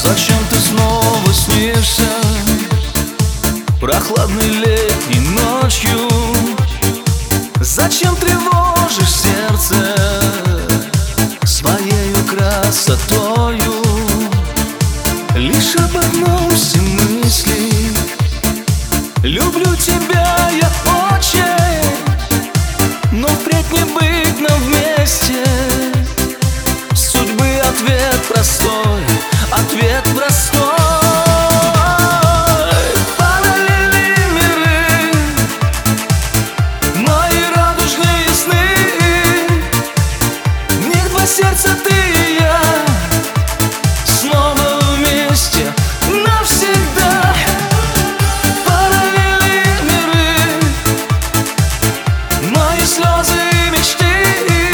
Зачем ты снова снишься прохладной летней ночью? Зачем тревожишь сердце своею красотою? Лишь об одном все мысли: люблю тебя я очень, но впредь не быть нам вместе. Судьбы ответ простой, ответ простой. Параллельные миры, мои радужные сны, в них два сердца, ты и я, снова вместе навсегда. Параллельные миры, мои слезы и мечты,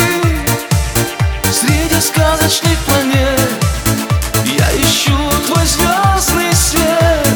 среди сказочных планет я ищу твой звездный свет.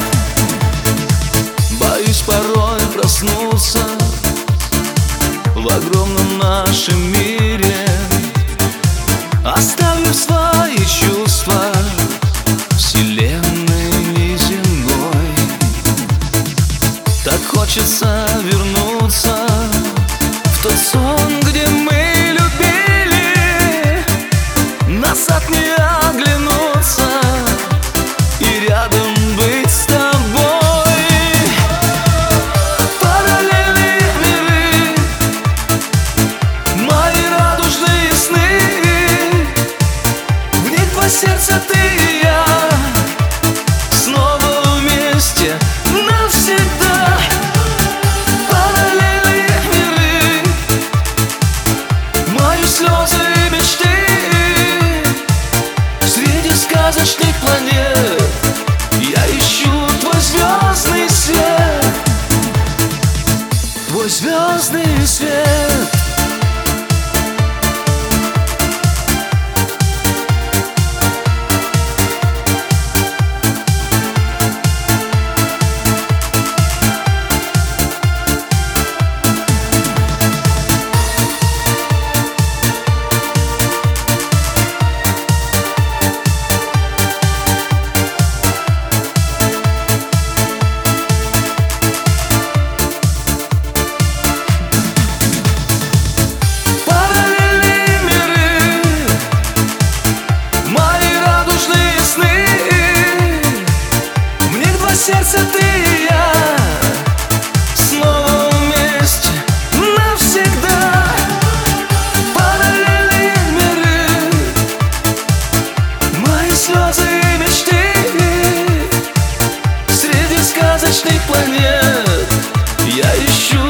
Боюсь порой проснуться в огромном нашем мире, оставив свои чувства вселенной неземной. Так хочется вернуться в тот сон, где мы любили, назад не оглянуться и рядом быть с тобой. Параллельные миры, мои радужные сны, в них два сердца, ты и я, снова вместе навсегда. Параллельные миры, мои слезы и мечты, среди сказочных планет я ищу твой звездный свет, твой звездный свет. Сердце, ты и я, снова вместе навсегда. Параллельные миры, мои слезы и мечты, среди сказочных планет я ищу